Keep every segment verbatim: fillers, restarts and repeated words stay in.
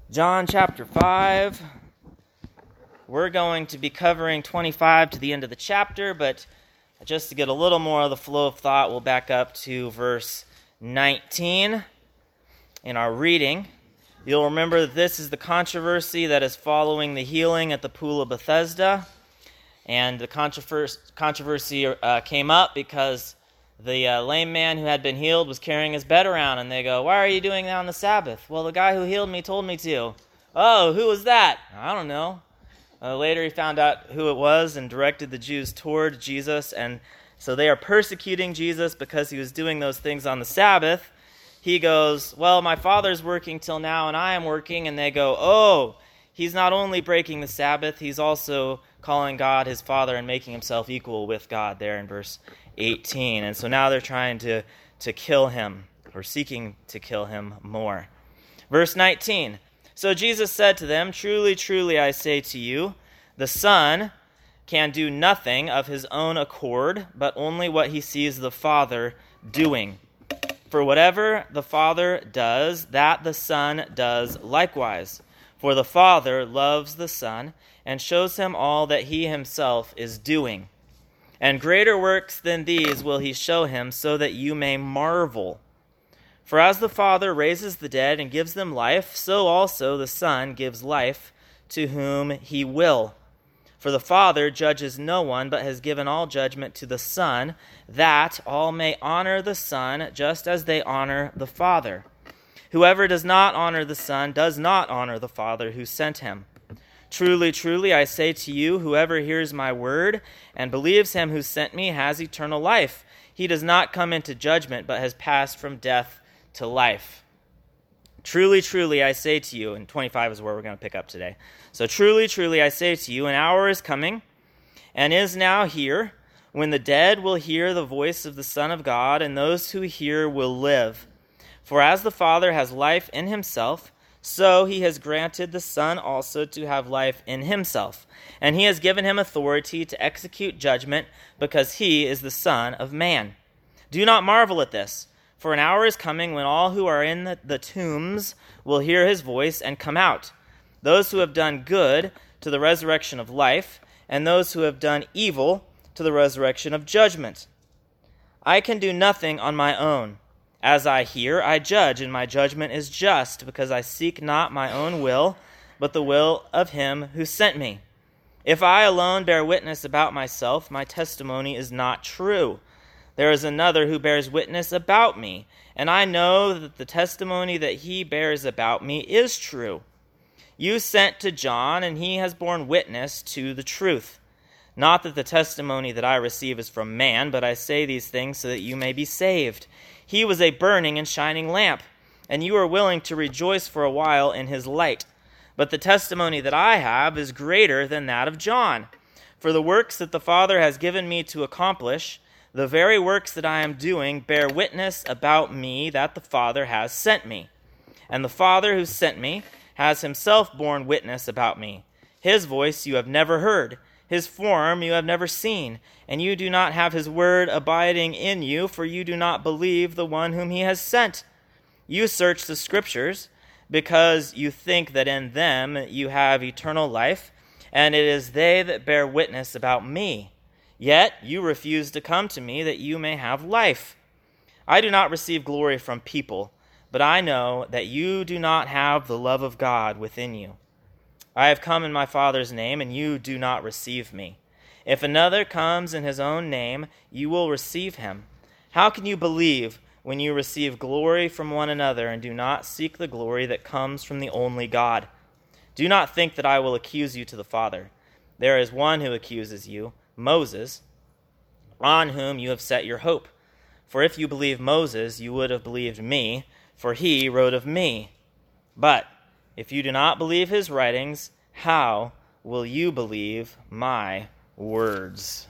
John chapter five. We're going to be covering twenty-five to the end of the chapter, but just to get a little more of the flow of thought, we'll back up to verse nineteen in our reading. You'll remember that this is the controversy that is following the healing at the Pool of Bethesda. And the controversy, controversy uh, came up because the uh, lame man who had been healed was carrying his bed around, and they go, "Why are you doing that on the Sabbath?" "Well, the guy who healed me told me to." "Oh, who was that?" "I don't know." Uh, later he found out who it was and directed the Jews toward Jesus, and so they are persecuting Jesus because he was doing those things on the Sabbath. He goes, "Well, my Father's working till now, and I am working," and they go, "Oh, he's not only breaking the Sabbath, he's also calling God his Father and making himself equal with God," there in verse eighteen. And so now they're trying to, to kill him, or seeking to kill him more. Verse nineteen, "So Jesus said to them, 'Truly, truly, I say to you, the Son can do nothing of his own accord, but only what he sees the Father doing. For whatever the Father does, that the Son does likewise. For the Father loves the Son, and shows him all that he himself is doing. And greater works than these will he show him, so that you may marvel. For as the Father raises the dead and gives them life, so also the Son gives life to whom he will. For the Father judges no one, but has given all judgment to the Son, that all may honor the Son, just as they honor the Father. Whoever does not honor the Son does not honor the Father who sent him. Truly, truly, I say to you, whoever hears my word and believes him who sent me has eternal life. He does not come into judgment, but has passed from death to life. Truly, truly, I say to you,'" and twenty-five is where we're going to pick up today. "So truly, truly, I say to you, an hour is coming, and is now here, when the dead will hear the voice of the Son of God, and those who hear will live. For as the Father has life in himself, so he has granted the Son also to have life in himself. And he has given him authority to execute judgment, because he is the Son of Man. Do not marvel at this, for an hour is coming when all who are in the, the tombs will hear his voice and come out, those who have done good to the resurrection of life, and those who have done evil to the resurrection of judgment. I can do nothing on my own. As I hear, I judge, and my judgment is just, because I seek not my own will, but the will of him who sent me. If I alone bear witness about myself, my testimony is not true. There is another who bears witness about me, and I know that the testimony that he bears about me is true. You sent to John, and he has borne witness to the truth. Not that the testimony that I receive is from man, but I say these things so that you may be saved. He was a burning and shining lamp, and you are willing to rejoice for a while in his light. But the testimony that I have is greater than that of John. For the works that the Father has given me to accomplish, the very works that I am doing, bear witness about me that the Father has sent me. And the Father who sent me has himself borne witness about me. His voice you have never heard, his form you have never seen, and you do not have his word abiding in you, for you do not believe the one whom he has sent. You search the Scriptures, because you think that in them you have eternal life, and it is they that bear witness about me. Yet you refuse to come to me that you may have life. I do not receive glory from people, but I know that you do not have the love of God within you. I have come in my Father's name, and you do not receive me. If another comes in his own name, you will receive him. How can you believe when you receive glory from one another and do not seek the glory that comes from the only God? Do not think that I will accuse you to the Father. There is one who accuses you, Moses, on whom you have set your hope. For if you believe Moses, you would have believed me, for he wrote of me. But if you do not believe his writings, how will you believe my words?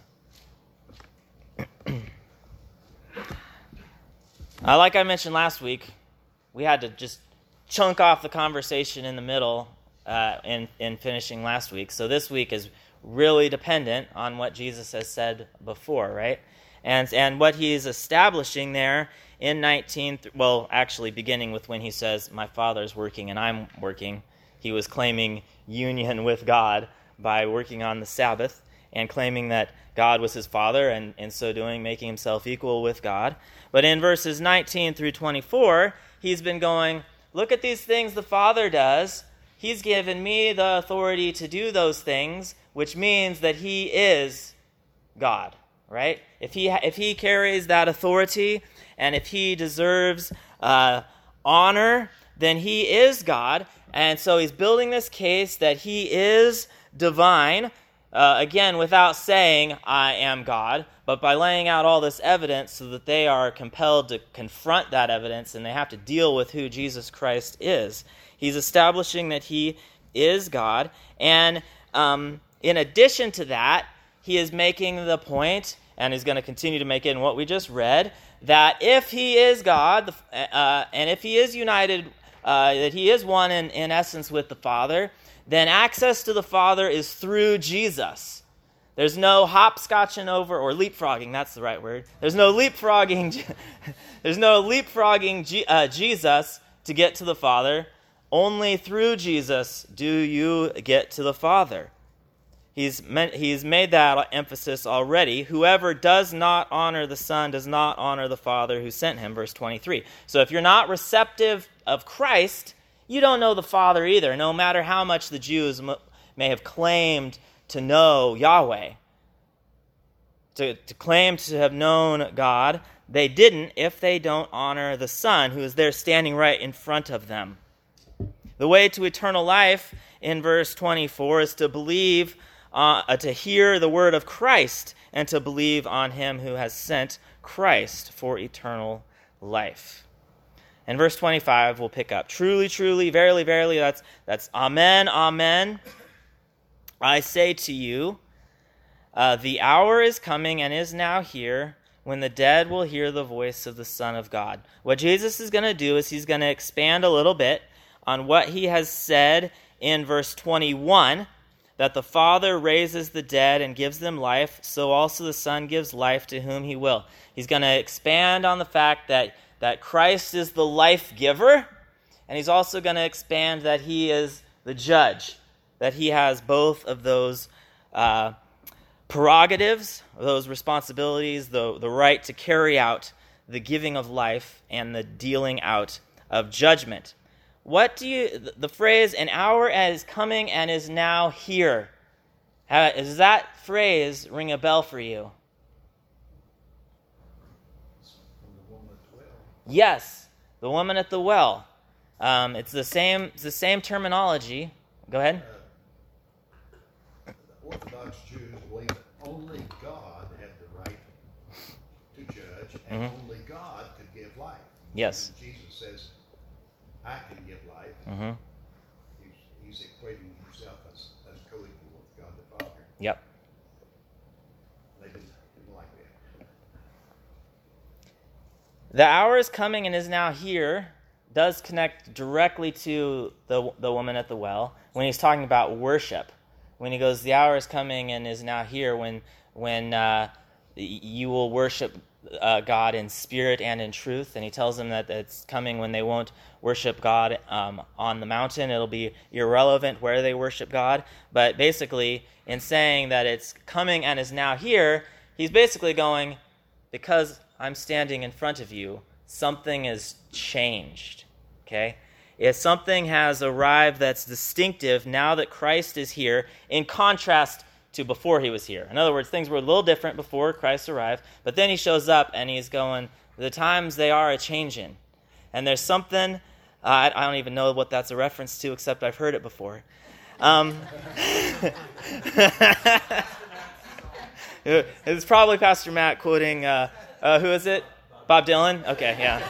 uh, like I mentioned last week, we had to just chunk off the conversation in the middle uh, in, in finishing last week. So this week is really dependent on what Jesus has said before, right? And and what he is establishing there in nineteen, well, actually beginning with when he says, "My Father's working and I'm working," he was claiming union with God by working on the Sabbath and claiming that God was his father, and in so doing making himself equal with God. But in verses nineteen through twenty-four, he's been going, look at these things the Father does. He's given me the authority to do those things, which means that he is God, right? If he if he carries that authority, and if he deserves uh, honor, then he is God. And so he's building this case that he is divine, uh, again, without saying, I am God, but by laying out all this evidence so that they are compelled to confront that evidence and they have to deal with who Jesus Christ is. He's establishing that he is God. And um, in addition to that, he is making the point, and he's going to continue to make it in what we just read, that if he is God, uh, and if he is united, uh, that he is one in, in essence with the Father, then access to the Father is through Jesus. There's no hopscotching over, or leapfrogging, that's the right word. There's no leapfrogging, there's no leapfrogging G, uh, Jesus to get to the Father. Only through Jesus do you get to the Father. He's meant, he's made that emphasis already. Whoever does not honor the Son does not honor the Father who sent him, verse twenty-three. So if you're not receptive of Christ, you don't know the Father either, no matter how much the Jews m- may have claimed to know Yahweh. To, to claim to have known God, they didn't if they don't honor the Son who is there standing right in front of them. The way to eternal life in verse twenty-four is to believe, uh, to hear the word of Christ and to believe on him who has sent Christ for eternal life. And verse twenty-five we'll pick up. Truly, truly, verily, verily, that's, that's amen, amen. I say to you, uh, the hour is coming and is now here when the dead will hear the voice of the Son of God. What Jesus is going to do is he's going to expand a little bit on what he has said in verse twenty-one, that the Father raises the dead and gives them life, so also the Son gives life to whom he will. He's going to expand on the fact that, that Christ is the life giver, and he's also going to expand that he is the judge, that he has both of those uh, prerogatives, those responsibilities, the, the right to carry out the giving of life and the dealing out of judgment. What do you, the phrase, an hour is coming and is now here, how, does that phrase ring a bell for you? The woman at the well. Yes, the woman at the well. Um, it's the same, it's the same terminology. Go ahead. Uh, the Orthodox Jews believe that only God had the right to judge, and Mm-hmm. only God could give life. Yes. And Jesus says, I can give life. Mm-hmm. He's, he's equating himself as, as co-equal with God the Father. Yep. They didn't, didn't like that. The hour is coming and is now here does connect directly to the the woman at the well when he's talking about worship. When he goes, the hour is coming and is now here when when uh, you will worship uh, God in spirit and in truth. And he tells them that it's coming when they won't worship God um, on the mountain. It'll be irrelevant where they worship God. But basically, in saying that it's coming and is now here, he's basically going, because I'm standing in front of you, something has changed, okay? If something has arrived that's distinctive now that Christ is here, in contrast to before he was here. In other words, things were a little different before Christ arrived, but then he shows up and he's going, the times they are a-changing. And there's something, uh, I, I don't even know what that's a reference to, except I've heard it before. Um, it's probably Pastor Matt quoting, uh, uh, who is it? Bob Dylan? Okay, yeah.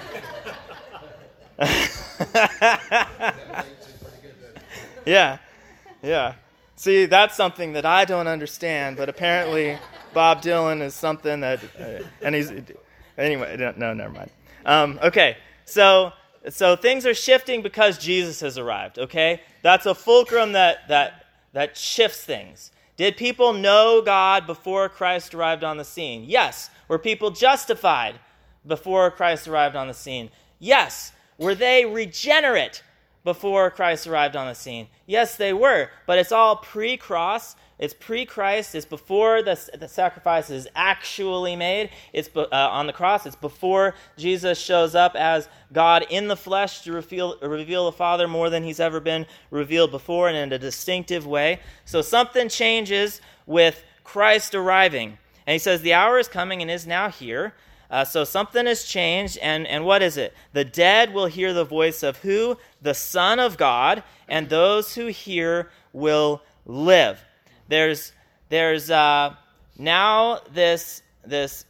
yeah, yeah. See, that's something that I don't understand, but apparently Bob Dylan is something that, uh, and he's, anyway, no, no never mind. Um, okay, so so things are shifting because Jesus has arrived, okay? That's a fulcrum that that that shifts things. Did people know God before Christ arrived on the scene? Yes. Were people justified before Christ arrived on the scene? Yes. Were they regenerate before Christ arrived on the scene? Yes, they were, but it's all pre-cross. It's pre-Christ. It's before the, the sacrifice is actually made. It's uh, on the cross. It's before Jesus shows up as God in the flesh to reveal, reveal the Father more than he's ever been revealed before, and in a distinctive way. So something changes with Christ arriving. And he says, the hour is coming and is now here. Uh, so something has changed, and, and what is it? The dead will hear the voice of who? The Son of God, and those who hear will live. There's there's uh, now this this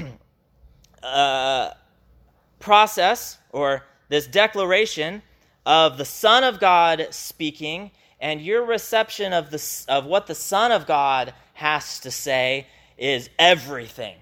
uh, process, or this declaration of the Son of God speaking, and your reception of the of what the Son of God has to say is everything.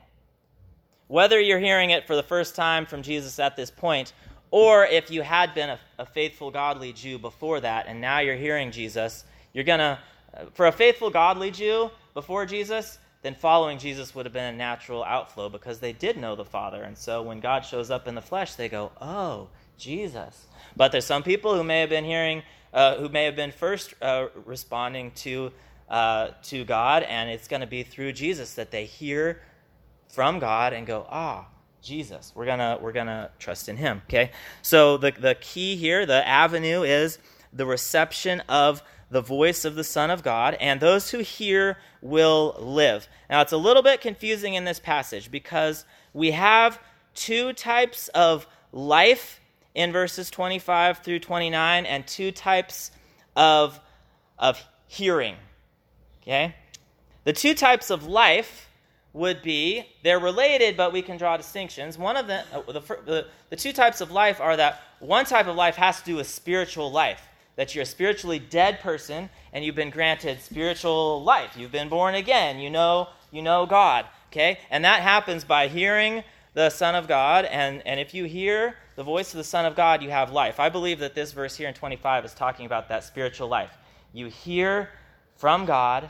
Whether you're hearing it for the first time from Jesus at this point, or if you had been a, a faithful, godly Jew before that, and now you're hearing Jesus, you're going to, for a faithful, godly Jew before Jesus, then following Jesus would have been a natural outflow because they did know the Father. And so when God shows up in the flesh, they go, oh, Jesus. But there's some people who may have been hearing, uh, who may have been first uh, responding to uh, to God, and it's going to be through Jesus that they hear from God and go, ah, Jesus. We're gonna we're gonna trust in him. Okay. So the the key here, the avenue, is the reception of the voice of the Son of God, and those who hear will live. Now, it's a little bit confusing in this passage because we have two types of life in verses twenty-five through twenty-nine, and two types of of hearing. Okay? The two types of life would be, they're related, but we can draw distinctions. One of the, uh, the, the the two types of life are that one type of life has to do with spiritual life, that you're a spiritually dead person and you've been granted spiritual life. You've been born again. You know, you know God. Okay, and that happens by hearing the Son of God, and and if you hear the voice of the Son of God, you have life. I believe that this verse here in twenty-five is talking about that spiritual life. You hear from God,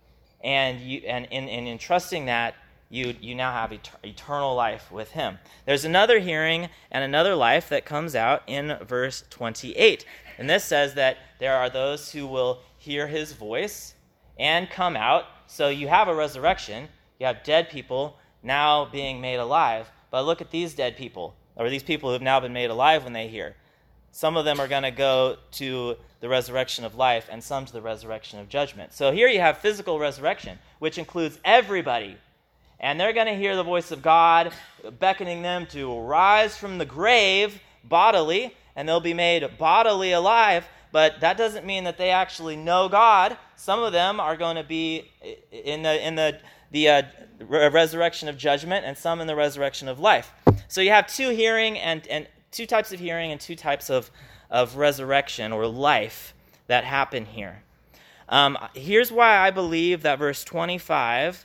and you and in, in, in trusting that, you you now have et- eternal life with him. There's another hearing and another life that comes out in verse twenty-eight. And this says that there are those who will hear his voice and come out. So you have a resurrection. You have dead people now being made alive. But look at these dead people, or these people who have now been made alive when they hear. Some of them are going to go to the resurrection of life, and some to the resurrection of judgment. So here you have physical resurrection, which includes everybody. And they're going to hear the voice of God beckoning them to rise from the grave bodily, and they'll be made bodily alive. But that doesn't mean that they actually know God. Some of them are going to be in the in the the uh, resurrection of judgment, and some in the resurrection of life. So you have two hearing and and two types of hearing and two types of of resurrection or life that happen here. Um, here's why I believe that verse twenty-five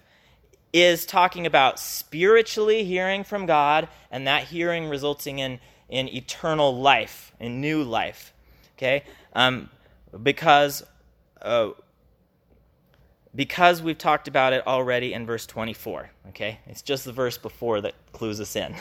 is talking about spiritually hearing from God, and that hearing resulting in, in eternal life, in new life. Okay? Um, because, uh, because we've talked about it already in verse twenty-four. Okay? It's just the verse before that clues us in.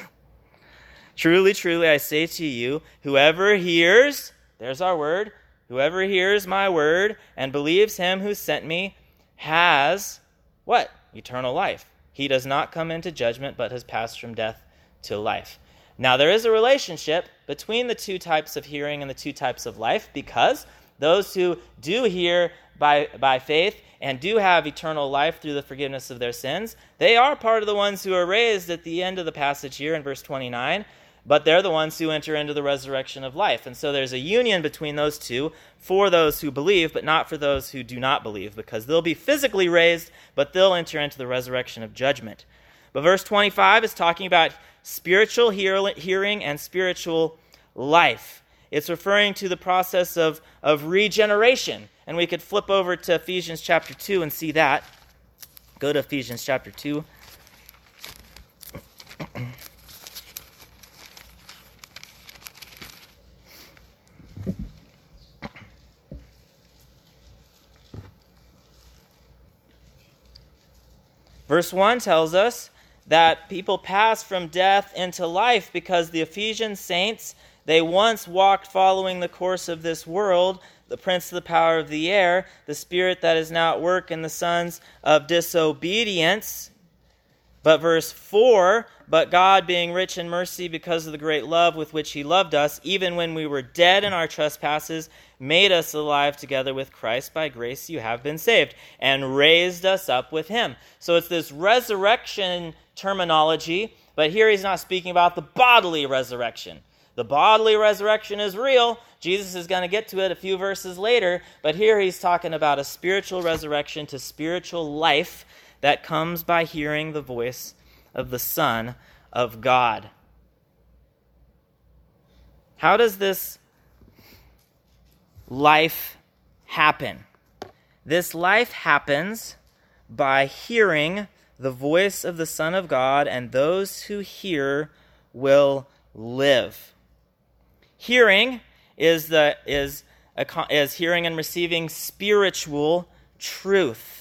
Truly, truly, I say to you, whoever hears, there's our word, whoever hears my word and believes him who sent me has, what? Eternal life. He does not come into judgment, but has passed from death to life. Now, there is a relationship between the two types of hearing and the two types of life, because those who do hear by, by faith and do have eternal life through the forgiveness of their sins, they are part of the ones who are raised at the end of the passage here in verse twenty-nine, but they're the ones who enter into the resurrection of life. And so there's a union between those two for those who believe, but not for those who do not believe, because they'll be physically raised, but they'll enter into the resurrection of judgment. But verse twenty-five is talking about spiritual hear- hearing and spiritual life. It's referring to the process of, of regeneration. And we could flip over to Ephesians chapter two and see that. Go to Ephesians chapter two. Verse one tells us that people pass from death into life because the Ephesian saints, they once walked following the course of this world, the prince of the power of the air, the spirit that is now at work in the sons of disobedience. But verse four, but God, being rich in mercy because of the great love with which he loved us, even when we were dead in our trespasses, made us alive together with Christ. By grace you have been saved, and raised us up with him. So it's this resurrection terminology, but here he's not speaking about the bodily resurrection. The bodily resurrection is real. Jesus is going to get to it a few verses later, but here he's talking about a spiritual resurrection to spiritual life that comes by hearing the voice of the Son of God. How does this life happen? This life happens by hearing the voice of the Son of God, and those who hear will live. Hearing is the is a, is hearing and receiving spiritual truth.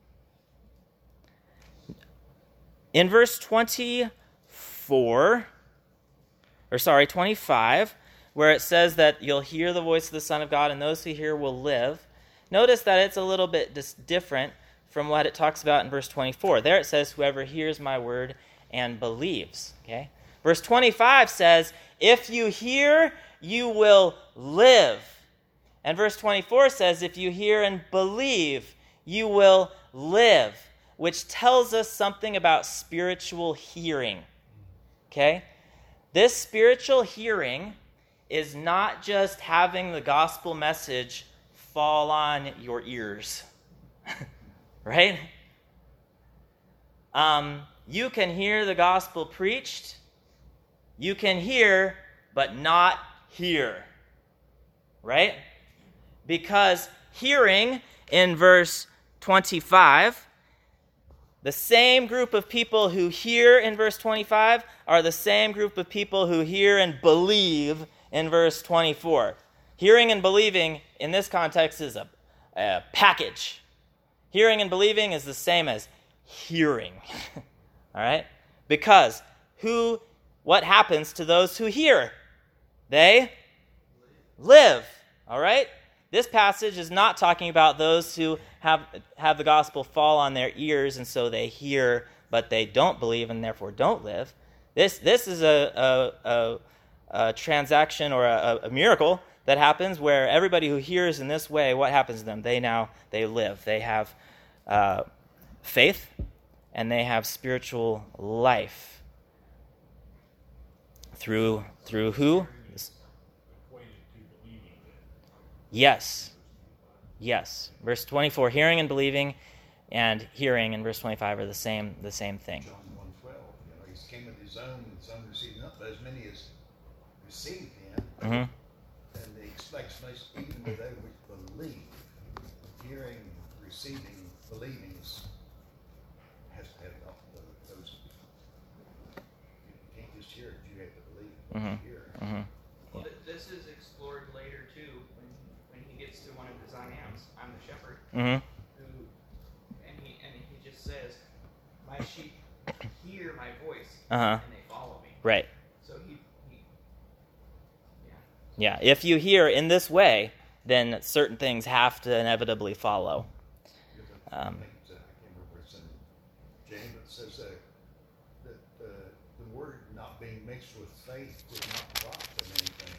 In verse twenty-four, or sorry, twenty-five, where it says that you'll hear the voice of the Son of God and those who hear will live, notice that it's a little bit dis- different from what it talks about in verse twenty-four. There it says, whoever hears my word and believes. Okay? Verse twenty-five says, if you hear, you will live. And verse twenty-four says, if you hear and believe, you will live, which tells us something about spiritual hearing. Okay? This spiritual hearing is not just having the gospel message fall on your ears. Right? Um, you can hear the gospel preached. You can hear, but not hear. Right? Because hearing in verse twenty-five, the same group of people who hear in verse twenty-five are the same group of people who hear and believe in verse twenty-four. Hearing and believing in this context is a, a package. Hearing and believing is the same as hearing. All right? Because who, what happens to those who hear? They live. All right? This passage is not talking about those who have have the gospel fall on their ears and so they hear but they don't believe and therefore don't live. This this is a a, a, a transaction or a, a miracle that happens where everybody who hears in this way, what happens to them? They now they live. They have uh, faith and they have spiritual life through through who? Yes. Yes. Verse twenty-four, hearing and believing, and hearing in verse twenty-five are the same the same thing. John one twelve, you know, he came with his own, and his own received not, but as many as received him, Mm-hmm. and the expectation, even to those which believe, hearing, receiving, believing is, has to have all those. You can't just hear it, you have to believe it. Mm-hmm. You hear it. Mm-hmm. Well, th- this is explored later too, when when he gets to one of his I ams, I'm the shepherd, Mm-hmm. who, and he and he just says, my sheep hear my voice, Uh-huh. and they follow me. Right. So he, he yeah. Yeah. If you hear in this way, then certain things have to inevitably follow. Um, I think it's, uh, I can't remember where it's in James, but it says uh, that uh, the word not being mixed with faith does not profit them anything.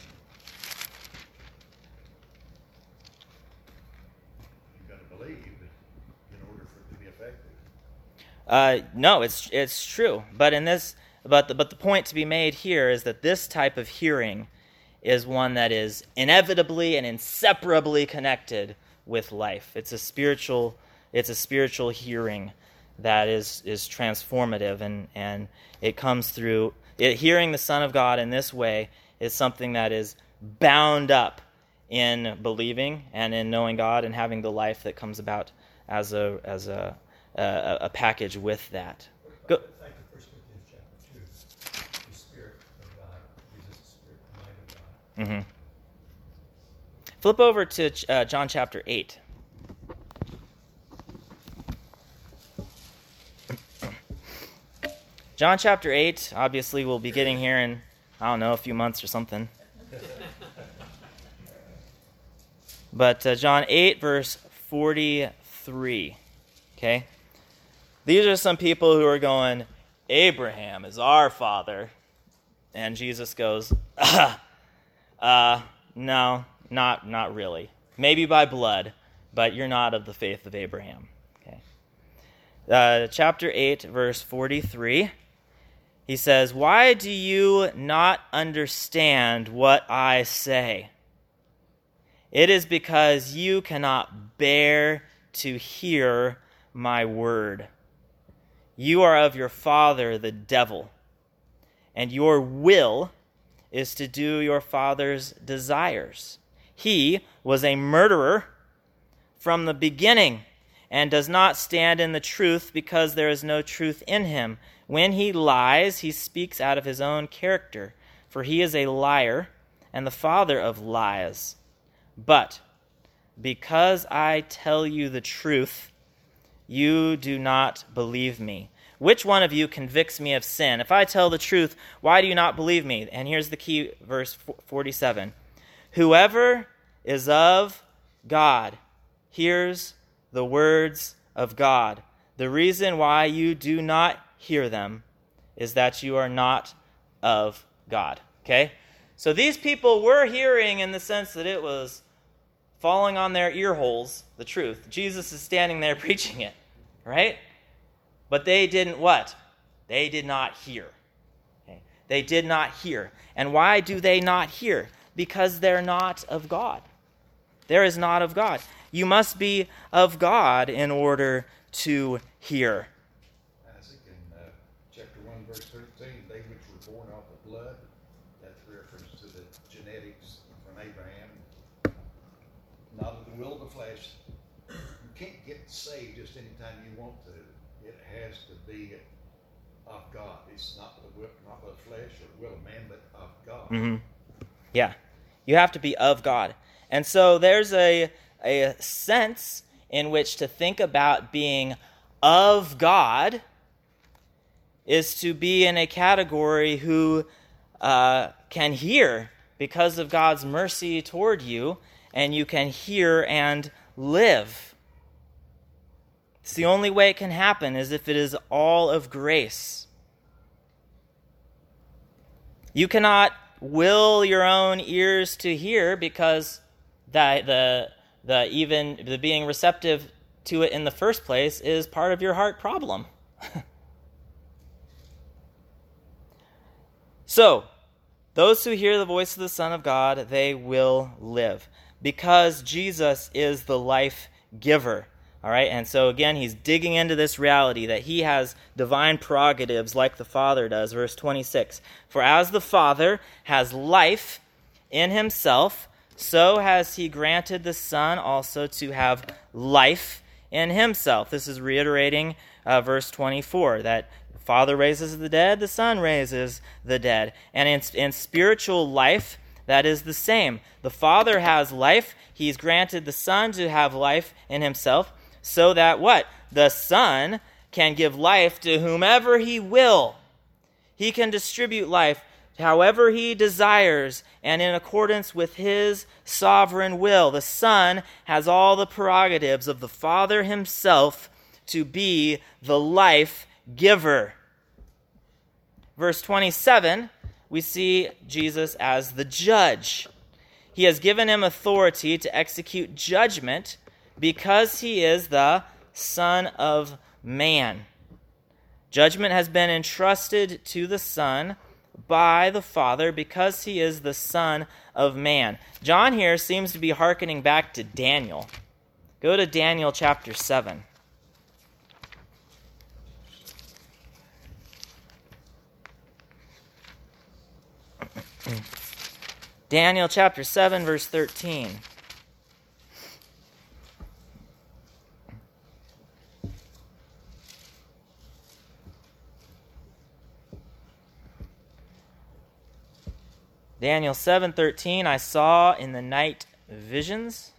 You've got to believe in order for it to be effective. Uh, no, it's it's true. But in this, but the, but the point to be made here is that this type of hearing is one that is inevitably and inseparably connected with life. It's a spiritual, it's a spiritual hearing that is is transformative, and and it comes through it, hearing the Son of God in this way is something that is bound up in believing and in knowing God and having the life that comes about as a as a a, a package with that. Go. Back to First Corinthians chapter two, the Spirit of God, Jesus, the Spirit, the mind of God. Mm-hmm. Flip over to uh, John chapter eight. John chapter eight, obviously we'll be getting here in, I don't know, a few months or something. But uh, John eight, verse forty-three, okay? These are some people who are going, Abraham is our father. And Jesus goes, uh, uh, no, not, not really. Maybe by blood, but you're not of the faith of Abraham. Okay. Uh, chapter eight, verse forty-three, he says, why do you not understand what I say? It is because you cannot bear to hear my word. You are of your father, the devil, and your will is to do your father's desires. He was a murderer from the beginning and does not stand in the truth because there is no truth in him. When he lies, he speaks out of his own character, for he is a liar and the father of lies. But because I tell you the truth, you do not believe me. Which one of you convicts me of sin? If I tell the truth, why do you not believe me? And here's the key, verse forty-seven. Whoever is of God hears the words of God. The reason why you do not hear them is that you are not of God. Okay? So these people were hearing in the sense that it was falling on their ear holes, the truth. Jesus is standing there preaching it, right? But they didn't what? They did not hear. Okay? They did not hear. And why do they not hear? Because they're not of God. There is not of God. You must be of God in order to hear. Isaac, in uh, chapter one, verse thirteen, they which were born off of blood, that's reference to the genetics from Abraham, not of the will of the flesh. You can't get saved just anytime you want to. It has to be of God. It's not the will, not the flesh or the will of man, but of God. Mm-hmm. Yeah. You have to be of God. And so there's a, a sense in which to think about being of God is to be in a category who uh, can hear because of God's mercy toward you, and you can hear and live. It's the only way it can happen is if it is all of grace. You cannot will your own ears to hear because the the the even the being receptive to it in the first place is part of your heart problem. So, those who hear the voice of the Son of God, they will live because Jesus is the life giver. All right, and so again, he's digging into this reality that he has divine prerogatives like the Father does. Verse twenty-six, for as the Father has life in himself, so has he granted the Son also to have life in himself. This is reiterating uh, verse twenty-four, that the Father raises the dead, the Son raises the dead. And in, in spiritual life, that is the same. The Father has life. He's granted the Son to have life in himself, so that what? The Son can give life to whomever he will. He can distribute life however he desires and in accordance with his sovereign will. The Son has all the prerogatives of the Father himself to be the life giver. Verse twenty-seven, we see Jesus as the judge. He has given him authority to execute judgment because he is the Son of Man. Judgment has been entrusted to the Son by the Father because he is the Son of Man. John here seems to be hearkening back to Daniel. Go to Daniel chapter seven. Daniel chapter seven, verse thirteen. Daniel seven thirteen, I saw in the night visions,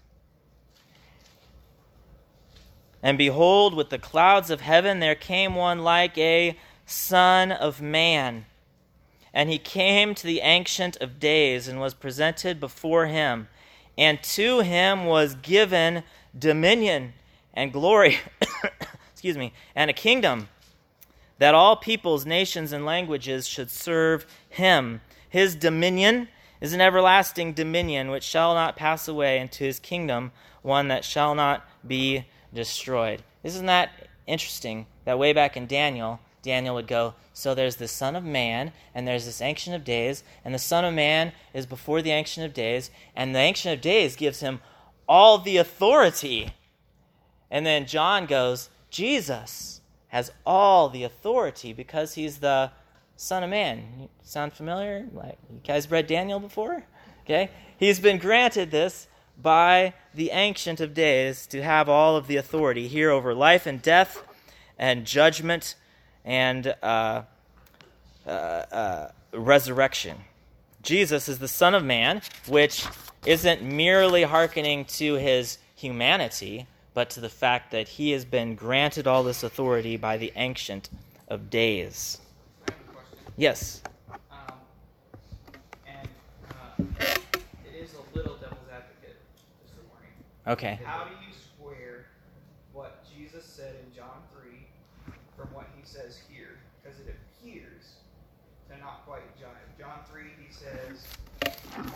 and behold, with the clouds of heaven there came one like a Son of Man. And he came to the Ancient of Days and was presented before him. And to him was given dominion and glory, excuse me, and a kingdom, that all peoples, nations, and languages should serve him. His dominion is an everlasting dominion which shall not pass away, and to his kingdom one that shall not be destroyed. Isn't that interesting that way back in Daniel, Daniel would go, so there's the Son of Man, and there's this Ancient of Days, and the Son of Man is before the Ancient of Days, and the Ancient of Days gives him all the authority. And then John goes, Jesus has all the authority because he's the Son of Man. You sound familiar? Like, you guys read Daniel before? Okay? He's been granted this by the Ancient of Days to have all of the authority here over life and death and judgment and uh, uh, uh, resurrection. Jesus is the Son of Man, which isn't merely hearkening to his humanity, but to the fact that he has been granted all this authority by the Ancient of Days. I have a question. Yes. Um, and uh, it is a little devil's advocate, just a warning. Okay. How do you square what Jesus said in John three from what he says here? Because it appears to not quite jive. John three, he says um,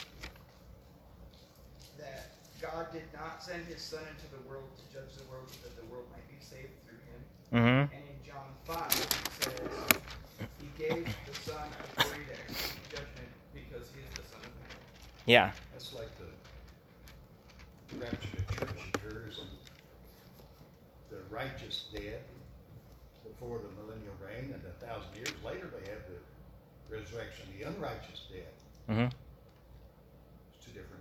that God did not send his Son into the world to judge the world, but that the world might be saved through him. Mm-hmm. And in John five, he says he gave the Son authority to execute judgment because he is the Son of Man. Yeah. That's like the rapture of the church occurs and the righteous dead before the millennial reign, and a thousand years later they have the resurrection of the unrighteous dead. Mm-hmm. It's two different,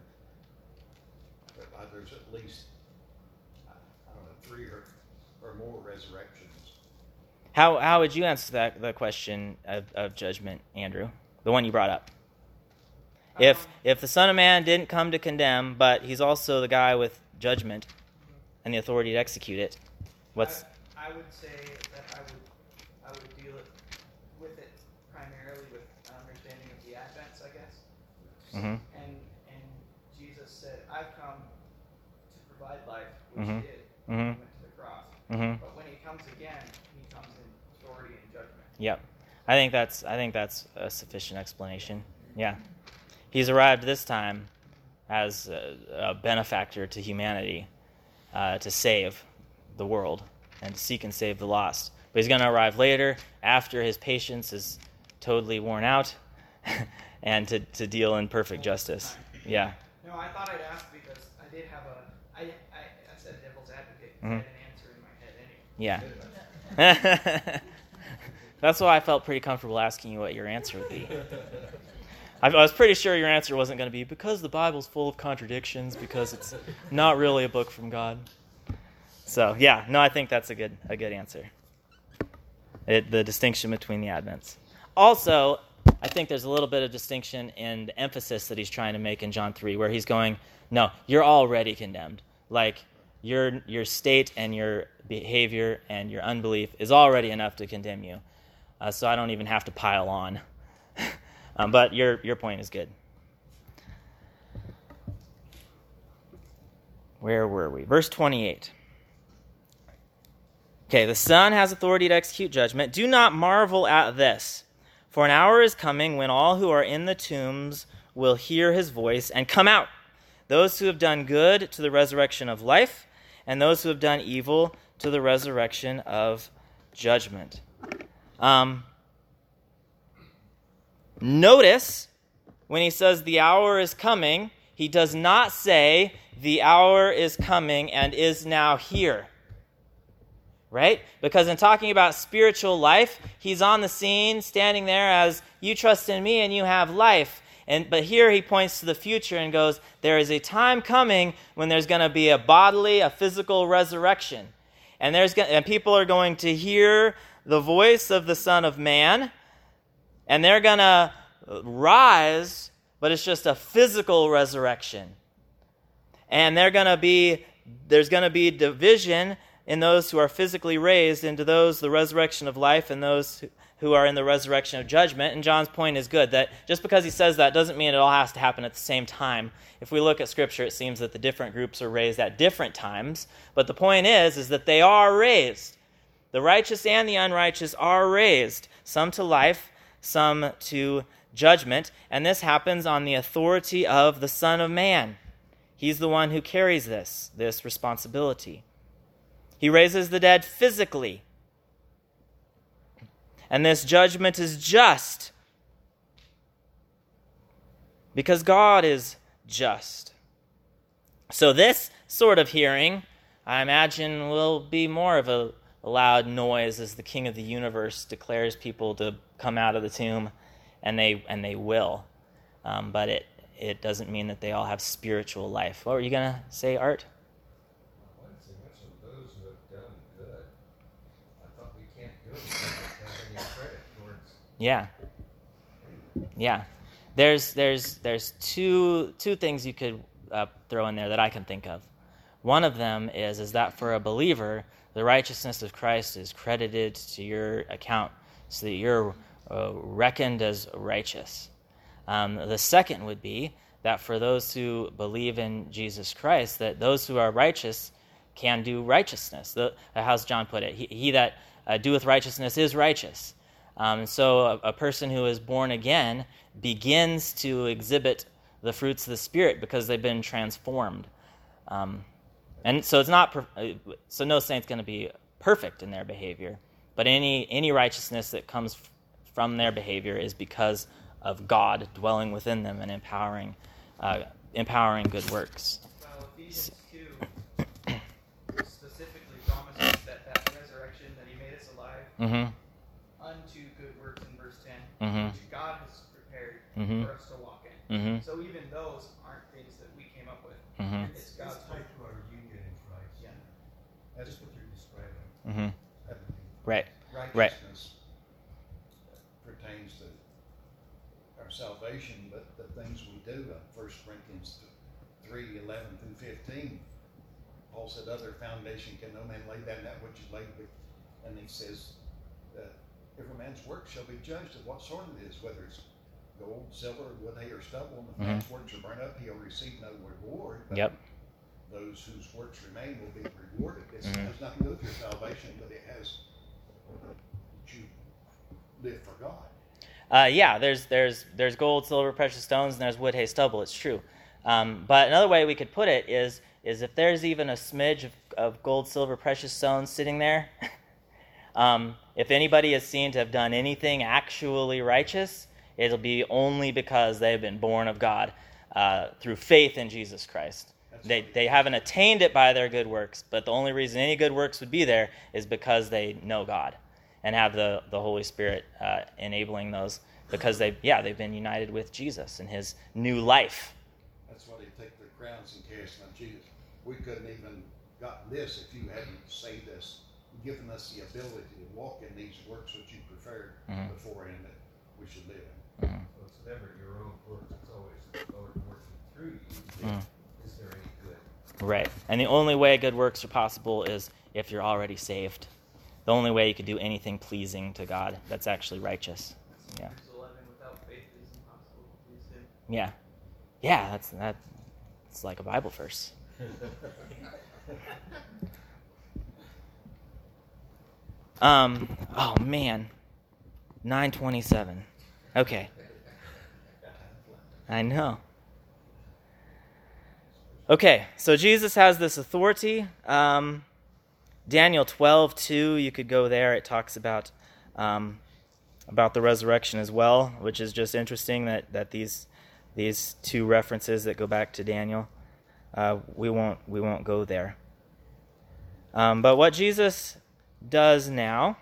but uh, there's at least, I, I don't know, three or, or more resurrections. How how would you answer that the question of, of judgment, Andrew? The one you brought up. If Um, if the Son of Man didn't come to condemn, but he's also the guy with judgment and the authority to execute it, what's I, I would say that I would I would deal it with it primarily with an understanding of the Advents, I guess. Mhm. And and Jesus said, "I've come to provide life," which Mhm. he did. Mhm. He went to the cross. Mhm. But when he comes again, he comes in authority and judgment. Yep. I think that's I think that's a sufficient explanation. Yeah. He's arrived this time as a, a benefactor to humanity, uh, to save the world and to seek and save the lost. But he's going to arrive later after his patience is totally worn out and to, to deal in perfect justice. Yeah. No, I thought I'd ask because I did have a I I, I said devil's advocate. 'Cause Mhm. I had an answer in my head anyway. Yeah. That's why I felt pretty comfortable asking you what your answer would be. I was pretty sure your answer wasn't going to be because the Bible's full of contradictions, because it's not really a book from God. So, yeah, no, I think that's a good a good answer. It, the distinction between the Advents. Also, I think there's a little bit of distinction in the emphasis that he's trying to make in John three, where he's going, no, you're already condemned. Like, your your state and your behavior and your unbelief is already enough to condemn you. Uh, so I don't even have to pile on. um, but your your point is good. Where were we? Verse twenty-eight. Okay, the Son has authority to execute judgment. Do not marvel at this, for an hour is coming when all who are in the tombs will hear his voice and come out. Those who have done good to the resurrection of life, and those who have done evil to the resurrection of judgment. Um, notice when he says the hour is coming, he does not say the hour is coming and is now here. Right? Because in talking about spiritual life, he's on the scene, standing there as you trust in me and you have life. And but here he points to the future and goes, there is a time coming when there's going to be a bodily, a physical resurrection. And there's and people are going to hear the voice of the Son of Man, and they're going to rise, but it's just a physical resurrection. And they're going to be there's going to be division in those who are physically raised, into those the resurrection of life, and those who are in the resurrection of judgment. And John's point is good, that just because he says that doesn't mean it all has to happen at the same time. If we look at Scripture, it seems that the different groups are raised at different times. But the point is, is that they are raised. The righteous and the unrighteous are raised, some to life, some to judgment. And this happens on the authority of the Son of Man. He's the one who carries this, this responsibility. He raises the dead physically. And this judgment is just because God is just. So this sort of hearing, I imagine, will be more of a, a loud noise as the King of the universe declares people to come out of the tomb, and they and they will. Um, but it, it doesn't mean that they all have spiritual life. What were you going to say, Art? I wanted to say much of those who have done good. I thought we can't do it without any credit towards. Yeah. Yeah. There's there's there's two two things you could uh, throw in there that I can think of. One of them is is that for a believer, the righteousness of Christ is credited to your account, so that you're uh, reckoned as righteous. Um, the second would be that for those who believe in Jesus Christ, that those who are righteous can do righteousness. The, how's John put it? He, he that uh, doeth righteousness is righteous. Um, so a, a person who is born again begins to exhibit the fruits of the Spirit because they've been transformed. Um, and so it's not per- so no saint's going to be perfect in their behavior, but any any righteousness that comes f- from their behavior is because of God dwelling within them and empowering uh, empowering good works. Well, Ephesians two specifically promises that that resurrection, that he made us alive Mm-hmm. unto good works in verse ten, Mm-hmm. which God has prepared Mhm. for us to walk in. Mm-hmm. So even those aren't things that we came up with. Mm-hmm. It's It's God's tied to our union in Christ. Yeah. That's what you're describing. Mm-hmm. That would be Right. Right. righteousness pertains to our salvation, but the things we do, uh, First Corinthians three, eleven through fifteen, Paul said, other foundation can no man lay than that which is laid, with, and he says, uh, every man's work shall be judged of what sort it is, whether it's gold, silver, wood, hay, or stubble, and if Mhm. man's works are burned up, he'll receive no reward. But Yep. those whose works remain will be rewarded. It Mhm. has nothing to do with your salvation, but it has that you live for God. Uh, yeah, there's there's there's gold, silver, precious stones, and there's wood, hay, stubble. It's true. Um, but another way we could put it is is if there's even a smidge of, of gold, silver, precious stones sitting there, um, if anybody is seen to have done anything actually righteous, it'll be only because they've been born of God uh, through faith in Jesus Christ. That's They right. they haven't attained it by their good works, but the only reason any good works would be there is because they know God and have the, the Holy Spirit uh, enabling those, because they yeah they've been united with Jesus and His new life. That's why they take their crowns and cast them on Jesus. We couldn't even gotten this if you hadn't saved us, given us the ability to walk in these works which you prepared Mhm. beforehand that we should live in. Mhm. So it's never your own work, it's always the Lord working through you. Mhm. Is there any good? Right, and the only way good works are possible is if you're already saved. The only way you could do anything pleasing to God that's actually righteous. Yeah. Hebrews eleven, without faith it is impossible to please him. Yeah, yeah, that's that. It's like a Bible verse. Um. Oh man, nine twenty-seven. Okay. I know. Okay, so Jesus has this authority. Um, Daniel twelve two. You could go there. It talks about um, about the resurrection as well, which is just interesting that that these these two references that go back to Daniel. Uh, we won't we won't go there. Um, but what Jesus does now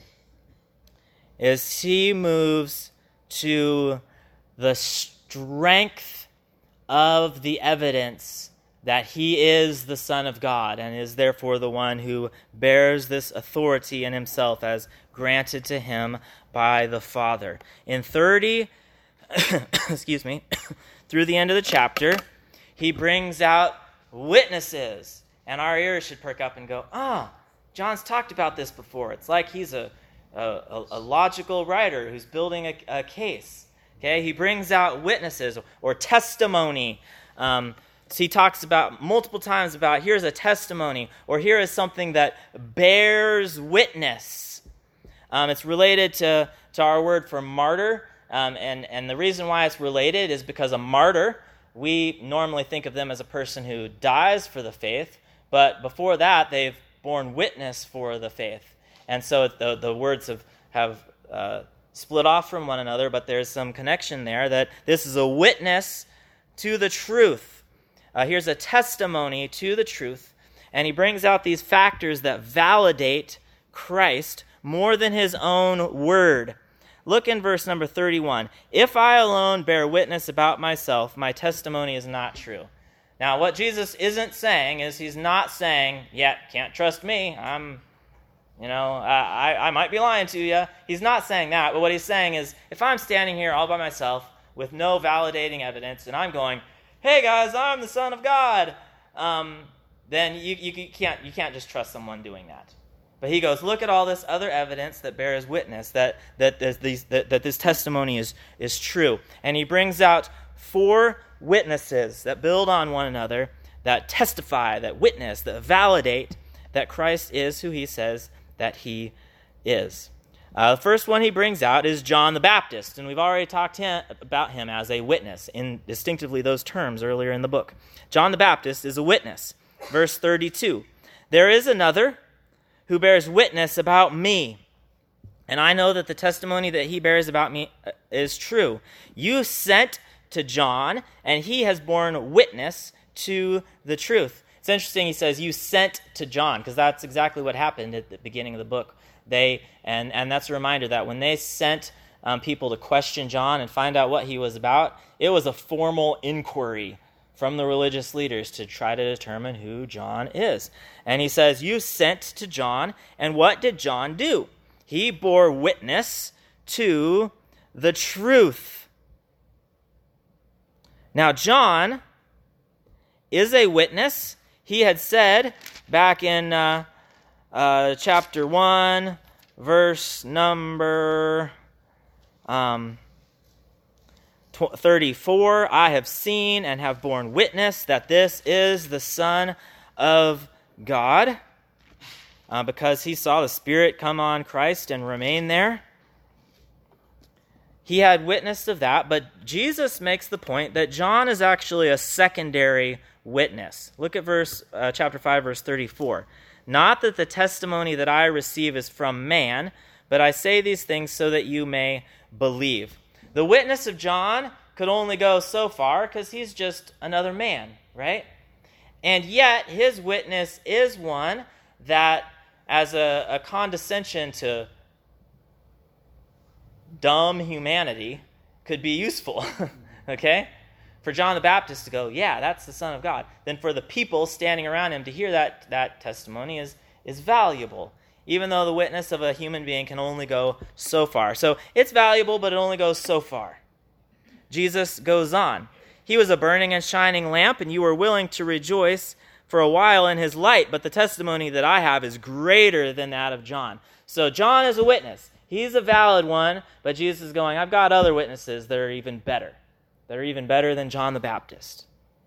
is he moves to the strength of the evidence that he is the Son of God and is therefore the one who bears this authority in himself as granted to him by the Father. In thirty, excuse me, through the end of the chapter, he brings out witnesses. And our ears should perk up and go, ah, John's talked about this before. It's like he's a, a, a logical writer who's building a, a case. Okay, he brings out witnesses or testimony. Um, so he talks about multiple times about here's a testimony, or here is something that bears witness. Um, it's related to, to our word for martyr, um, and, and the reason why it's related is because a martyr, we normally think of them as a person who dies for the faith, but before that, they've borne witness for the faith. And so the, the words have, have uh, split off from one another, but there's some connection there that this is a witness to the truth. Uh, here's a testimony to the truth, and he brings out these factors that validate Christ more than his own word. Look in verse number thirty-one. If I alone bear witness about myself, my testimony is not true. Now, what Jesus isn't saying is he's not saying, yeah, can't trust me. I'm, you know, I, I might be lying to you. He's not saying that, but what he's saying is if I'm standing here all by myself with no validating evidence and I'm going, hey guys, I'm the Son of God, um, then you, you, you can't you can't just trust someone doing that. But he goes, look at all this other evidence that bears witness that that these, that, that this testimony is, is true. And he brings out four witnesses that build on one another, that testify, that witness, that validate that Christ is who he says that he is. Uh, the first one he brings out is John the Baptist, and we've already talked him, about him as a witness in distinctively those terms earlier in the book. John the Baptist is a witness. Verse thirty-two, there is another who bears witness about me, and I know that the testimony that he bears about me is true. You sent to John, and he has borne witness to the truth. It's interesting, he says, you sent to John, because that's exactly what happened at the beginning of the book. They and, and that's a reminder that when they sent um, people to question John and find out what he was about, it was a formal inquiry from the religious leaders to try to determine who John is. And he says, you sent to John, and what did John do? He bore witness to the truth. Now, John is a witness. He had said back in uh, uh, chapter one, verse number um, thirty-four, I have seen and have borne witness that this is the Son of God, uh, because he saw the Spirit come on Christ and remain there. He had witnessed of that, but Jesus makes the point that John is actually a secondary witness. Look at verse uh, chapter five, verse thirty-four. Not that the testimony that I receive is from man, but I say these things so that you may believe. The witness of John could only go so far because he's just another man, right? And yet his witness is one that, as a, a condescension to dumb humanity, could be useful, okay? For John the Baptist to go, yeah, that's the Son of God. Then for the people standing around him to hear that, that testimony is, is valuable, even though the witness of a human being can only go so far. So it's valuable, but it only goes so far. Jesus goes on. He was a burning and shining lamp, and you were willing to rejoice for a while in his light, but the testimony that I have is greater than that of John. So John is a witness. He's a valid one, but Jesus is going, I've got other witnesses that are even better. That are even better than John the Baptist.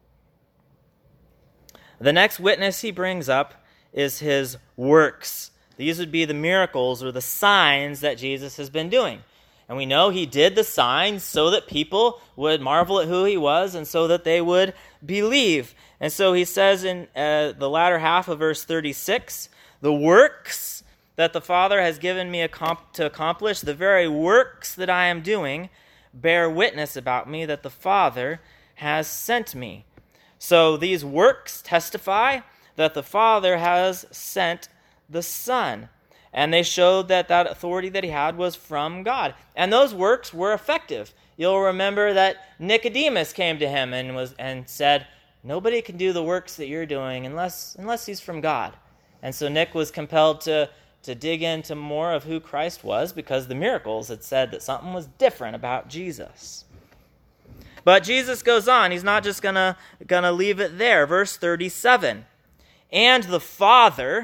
The next witness he brings up is his works. These would be the miracles or the signs that Jesus has been doing. And we know he did the signs so that people would marvel at who he was and so that they would believe. And so he says in uh, the latter half of verse thirty-six, the works that the Father has given me to accomplish, the very works that I am doing, bear witness about me that the Father has sent me. So these works testify that the Father has sent the Son. And they showed that that authority that he had was from God. And those works were effective. You'll remember that Nicodemus came to him and was and said, nobody can do the works that you're doing unless unless he's from God. And so Nick was compelled to to dig into more of who Christ was because the miracles had said that something was different about Jesus. But Jesus goes on. He's not just gonna, gonna leave it there. Verse thirty-seven. And the Father,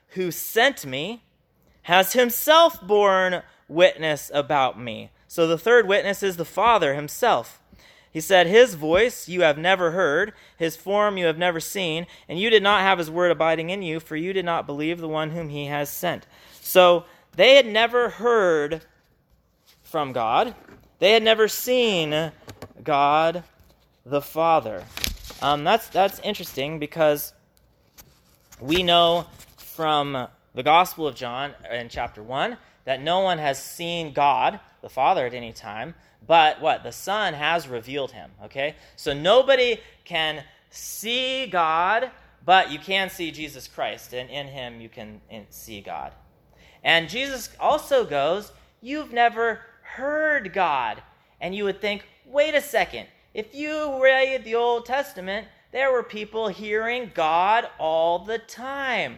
who sent me has himself borne witness about me. So the third witness is the Father himself. He said, his voice you have never heard, his form you have never seen, and you did not have his word abiding in you, for you did not believe the one whom he has sent. So they had never heard from God. They had never seen God the Father. Um, that's that's interesting because we know from the Gospel of John in chapter one that no one has seen God, the Father, at any time, but what? The Son has revealed him, okay? So nobody can see God, but you can see Jesus Christ, and in him you can see God. And Jesus also goes, you've never heard God. And you would think, wait a second, if you read the Old Testament, there were people hearing God all the time.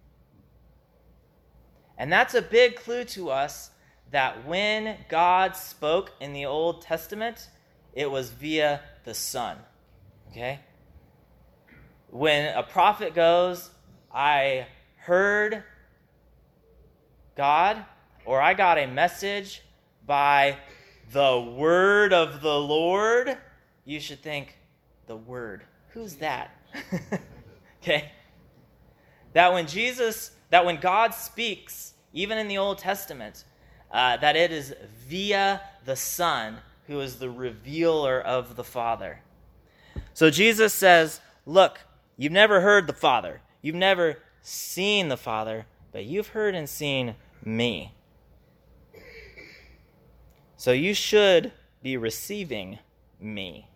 And that's a big clue to us that when God spoke in the Old Testament, it was via the Son. Okay? When a prophet goes, I heard God, or I got a message by the word of the Lord, you should think, the word. Who's that? Okay? That when Jesus, that when God speaks, even in the Old Testament, uh, that it is via the Son who is the revealer of the Father. So Jesus says, look, you've never heard the Father. You've never seen the Father, but you've heard and seen me. So you should be receiving me.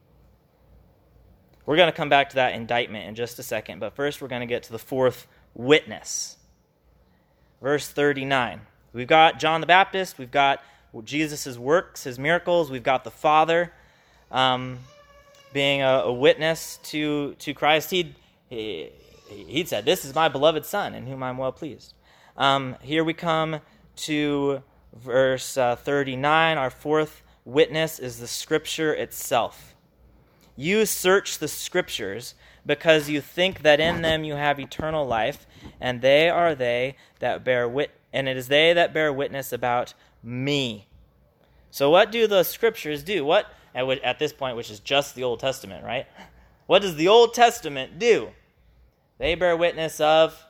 We're going to come back to that indictment in just a second, but first we're going to get to the fourth witness. Verse thirty-nine. We've got John the Baptist, we've got Jesus' works, his miracles, we've got the Father um, being a, a witness to, to Christ. He'd, he, he'd said, this is my beloved Son, in whom I'm well pleased. Um, here we come to verse uh, thirty-nine. Our fourth witness is the Scripture itself. You search the Scriptures because you think that in them you have eternal life, and they are they that bear wit, and it is they that bear witness about me. So what do the Scriptures do? What at this point, which is just the Old Testament, right? What does the Old Testament do? They bear witness of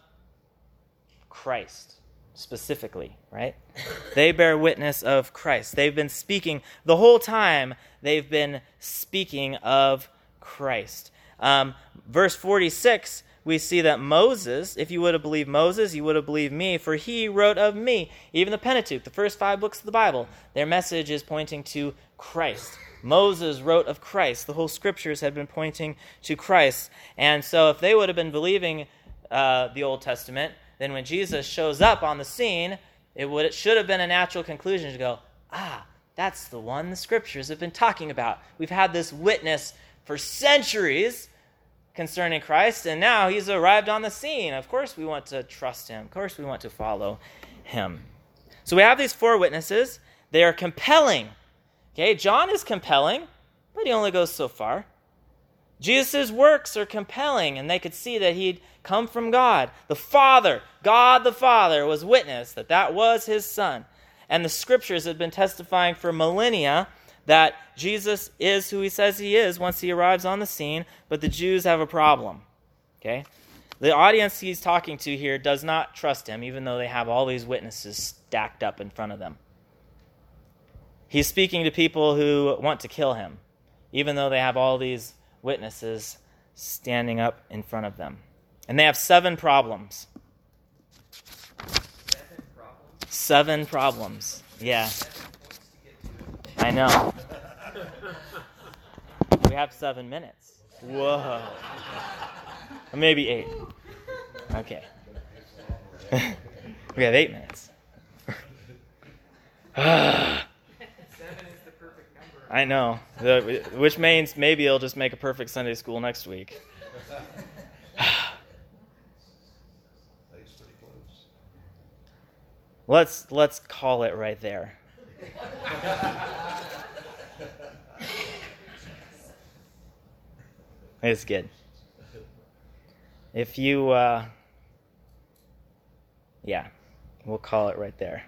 Christ, specifically, right? They bear witness of Christ. They've been speaking the whole time. They've been speaking of Christ. Um, verse forty-six, we see that Moses, if you would have believed Moses, you would have believed me, for he wrote of me. Even the Pentateuch, the first five books of the Bible, their message is pointing to Christ. Moses wrote of Christ. The whole Scriptures had been pointing to Christ. And so if they would have been believing uh, the Old Testament, then when Jesus shows up on the scene, it would it should have been a natural conclusion to go, ah, that's the one the Scriptures have been talking about. We've had this witness for centuries concerning Christ, and now he's arrived on the scene. Of course we want to trust him. Of course we want to follow him. So we have these four witnesses. They are compelling. Okay, John is compelling, but he only goes so far. Jesus' works are compelling, and they could see that he'd come from God. The Father, God the Father, was witness that that was his Son. And the Scriptures had been testifying for millennia that Jesus is who he says he is once he arrives on the scene, but the Jews have a problem. Okay? The audience he's talking to here does not trust him, even though they have all these witnesses stacked up in front of them. He's speaking to people who want to kill him, even though they have all these witnesses standing up in front of them. And they have seven problems. Seven problems. Seven problems. Yeah. I know. We have seven minutes. Whoa. Or maybe eight. Okay. We have eight minutes. Seven is the perfect number. I know. The, which means maybe it'll just make a perfect Sunday school next week. That's pretty close. Let's let's call it right there. It's good. If you uh, Yeah, we'll call it right there.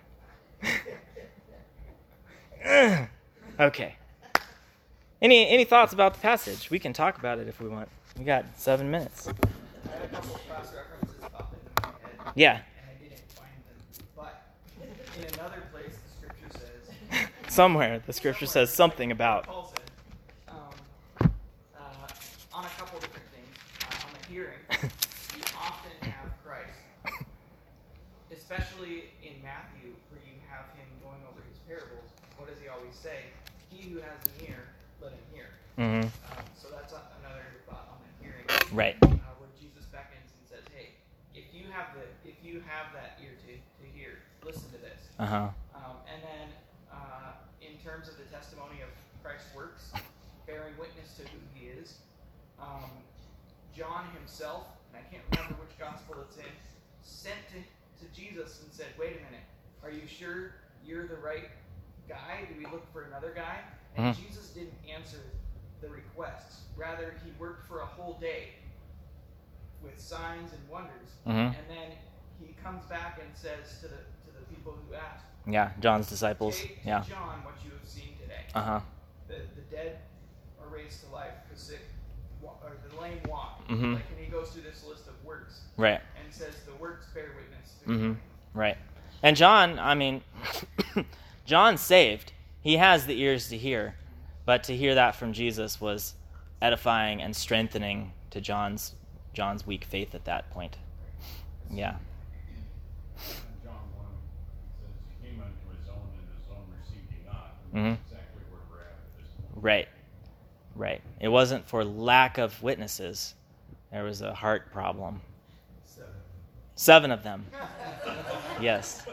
Okay. Any any thoughts about the passage? We can talk about it if we want. We got seven minutes. I had a couple of class references pop into my head. Yeah. And I didn't find them. But in another place, the scripture says... Somewhere the scripture says something about. Paul said, um, uh, on a couple different things. Uh, on the hearing, you often have Christ. Especially in Matthew, where you have him going over his parables. What does he always say? He who has an ear, let him hear. Mm-hmm. Um, so that's a, another thought on the hearing. Right. Uh, where Jesus beckons and says, "Hey, if you have the, if you have that ear to, to hear, listen to this." Uh-huh. Um, and then, uh, in terms of the testimony of Christ's works, bearing witness to who he is, um, John himself, and I can't remember which gospel it's in, sent to, to Jesus and said, "Wait a minute, are you sure you're the right guy? Do we look for another guy?" And Mm-hmm. Jesus didn't answer the requests. Rather, he worked for a whole day with signs and wonders. Mm-hmm. And then he comes back and says to the to the people who asked, Yeah, John's disciples. "Take to Yeah. John what you have seen today. Uh-huh. The, the dead are raised to life, the sick, wa- or the lame walk." Mhm. Like, and he goes through this list of works Right. and says the works bear witness. To Mm-hmm. Right. And John, I mean, John's saved. He has the ears to hear, but to hear that from Jesus was edifying and strengthening to John's John's weak faith at that point. Yeah. John one says, "He came unto his own, and his own received him not." Mhm. And that's exactly where we're at at this point. Right. Right. It wasn't for lack of witnesses. There was a heart problem. Seven. Seven of them. Yes.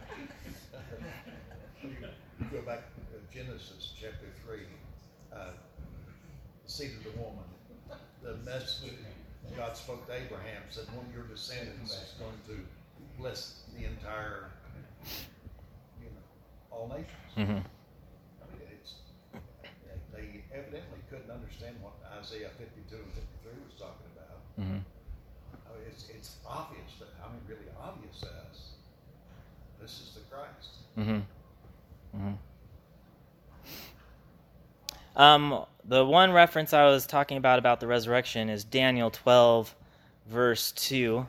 You go back to Genesis chapter three, uh, the seed of the woman. The message God spoke to Abraham said, "One of your descendants is going to bless the entire, you know, all nations." Mm-hmm. I mean, it's they evidently couldn't understand what Isaiah fifty-two and fifty-three was talking about. Mm-hmm. I mean, it's it's obvious, but I mean, really obvious to us. This is the Christ. Mm-hmm. Mm-hmm. Um, the one reference I was talking about about the resurrection is Daniel twelve, verse two.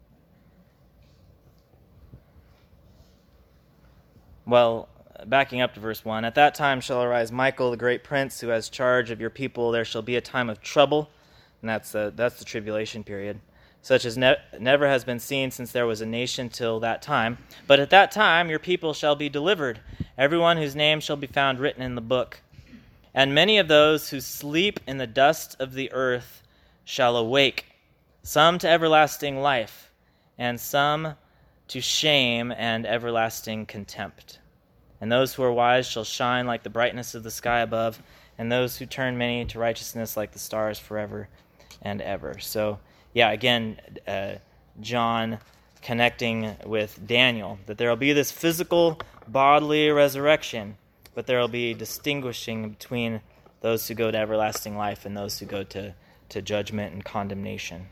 Well, backing up to verse one. "At that time shall arise Michael, the great prince, who has charge of your people. There shall be a time of trouble," and that's the, that's the tribulation period, "such as ne- never has been seen since there was a nation till that time. But at that time your people shall be delivered, everyone whose name shall be found written in the book. And many of those who sleep in the dust of the earth shall awake, some to everlasting life, and some to shame and everlasting contempt. And those who are wise shall shine like the brightness of the sky above, and those who turn many to righteousness like the stars forever and ever." So, yeah, again, uh, John connecting with Daniel, that there will be this physical, bodily resurrection, but there will be distinguishing between those who go to everlasting life and those who go to, to judgment and condemnation.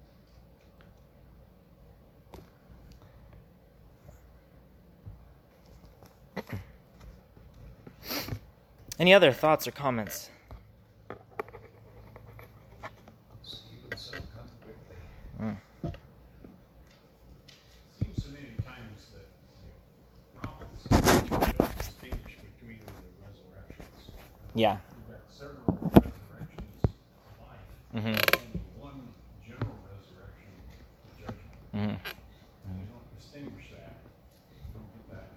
Any other thoughts or comments? Even so, come quickly. Mm. Seems to me at times that the prophets don't distinguish between the resurrections. Yeah. We've got several resurrections of life, Mm-hmm. and one general resurrection of judgment. Mm-hmm. You don't distinguish that. You don't get that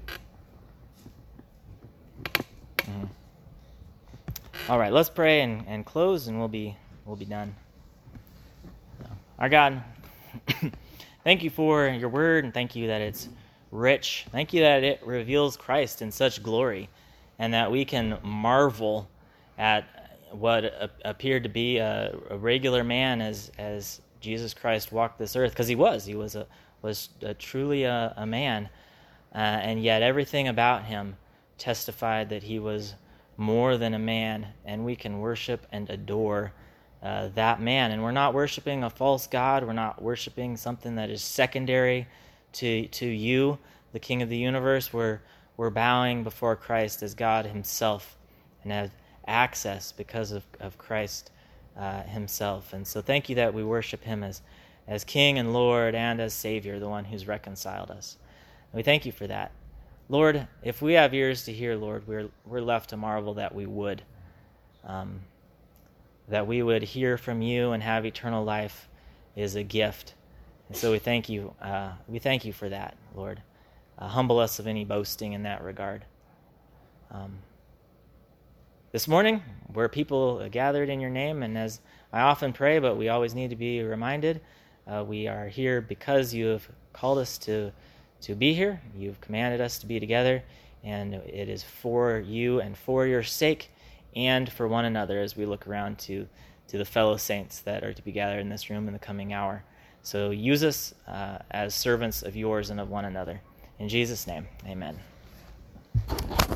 until we get. All right, let's pray and, and close, and we'll be we'll be done. Our God, thank you for your word, and thank you that it's rich. Thank you that it reveals Christ in such glory, and that we can marvel at what a- appeared to be a, a regular man as as Jesus Christ walked this earth, because he was he was a was a, truly a, a man, uh, and yet everything about him testified that he was more than a man, and we can worship and adore uh, that man. And we're not worshiping a false god. We're not worshiping something that is secondary to to you, the King of the universe. We're we're bowing before Christ as God himself and have access because of, of Christ uh, himself. And so thank you that we worship him as, as King and Lord and as Savior, the one who's reconciled us. And we thank you for that. Lord, if we have ears to hear, Lord, we're we're left to marvel that we would. Um, that we would hear from you and have eternal life is a gift. And so we thank you. Uh, we thank you for that, Lord. Uh, humble us of any boasting in that regard. Um, this morning, we're people gathered in your name, and as I often pray, but we always need to be reminded, uh, we are here because you have called us to to be here. You've commanded us to be together, and it is for you and for your sake and for one another as we look around to, to the fellow saints that are to be gathered in this room in the coming hour. So use us uh, as servants of yours and of one another. In Jesus' name, amen.